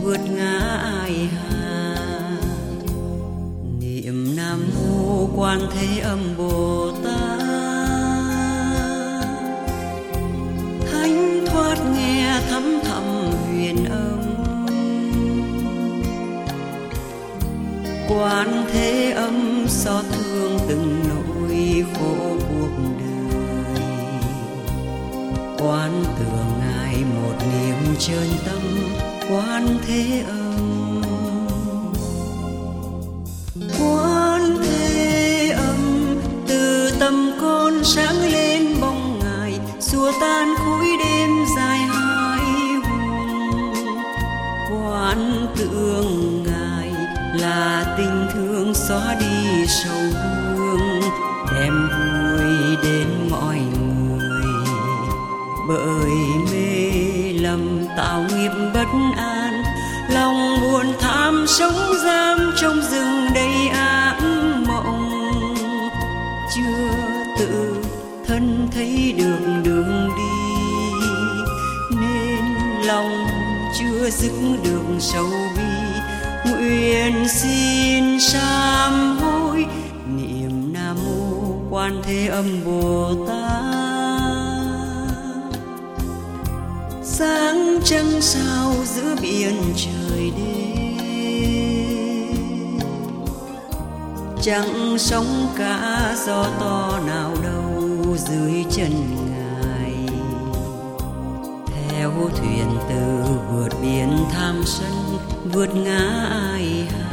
vượt ngã ai hà. Niệm Nam Mô Quan Thế Âm Bồ Tát, thánh thoát nghe thấm thẳm huyền âm. Quan Thế Âm xót thương từng nỗi khổ cuộc đời. Quán tưởng Ngài một niềm chân tâm, Quan Thế Âm. Quan Thế Âm từ tâm con sáng lên bóng Ngài, xua tan khối đêm dài hai hùng. Quán tưởng Ngài là tình thương xóa đi sầu vương, đem vui đến mọi người. Bởi mê lầm tạo nghiệp bất an, lòng buồn tham sống giam trong rừng đầy ác mộng. Chưa tự thân thấy được đường đi, nên lòng chưa dứt được sầu bi. Nguyện xin sám hối, niệm Nam Mô Quan Thế Âm Bồ Tát. Sáng trăng sao giữa biển trời đêm, chẳng sóng cả gió to nào đâu dưới chân Ngài. Theo thuyền từ vượt biển tham sân, vượt ngã ai hà.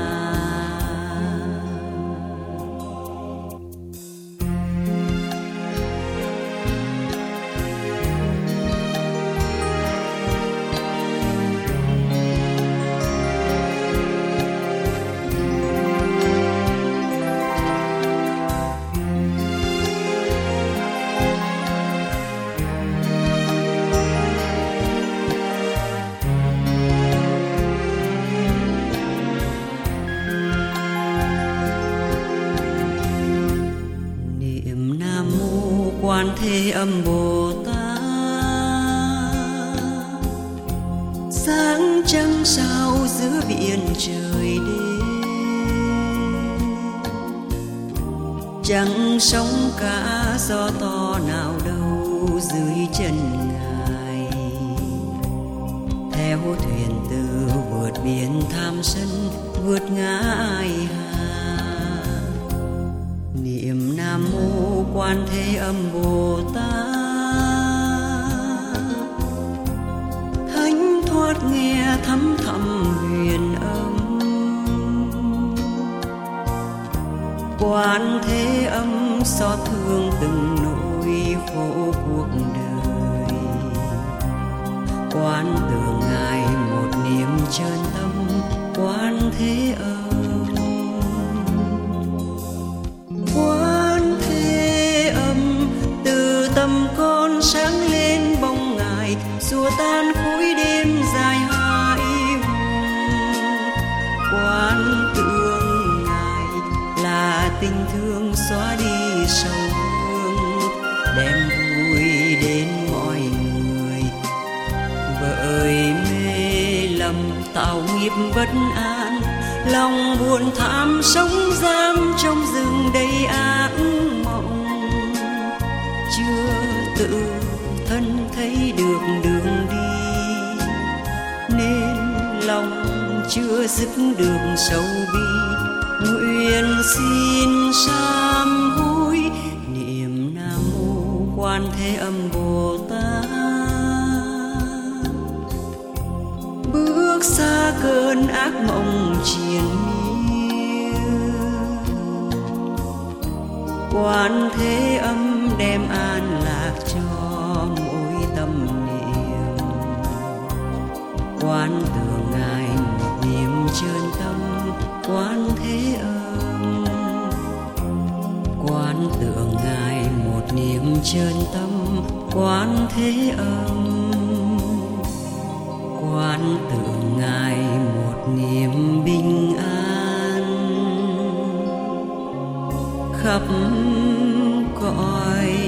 Quan Thế Âm Bồ Tát, sáng trăng sao giữa biển trời đêm, chẳng sóng cả gió to nào đâu dưới chân Ngài. Theo thuyền từ vượt biển tham sân, vượt ngã ai hà. Niệm Nam Mô Quan Thế Âm Bồ Tát, thánh thoát nghe thấm thẳm huyền âm. Quan Thế Âm xót thương từng nỗi khổ cuộc đời. Quan tưởng Ngài một niềm chân tâm, Quan Thế Âm. Quan Thế Âm từ tâm con sáng lên bóng Ngài, xua tan khối đêm dài hai hùng. Quan tưởng Ngài là tình thương xóa đi sầu vương, đem vui đến mọi người. Bởi mê lầm tạo nghiệp bất an, lòng buồn tham sống giam trong rừng đầy ác mộng. Chưa tự thân thấy được đường đi, nên lòng chưa dứt được sầu bi. Nguyện xin sám hối, niệm Nam Mô Quan Thế Âm Bồ Tát. Bước xa cơn ác mộng triền miên, Quan Thế Âm đem an lạc cho mỗi tâm niệm. Quan tưởng Ngài một niềm chân tâm, Quan Thế Âm. Quan tưởng Ngài một niềm chân tâm, Quan Thế Âm. Quan tưởng Ngài một niềm bình an khắp cõi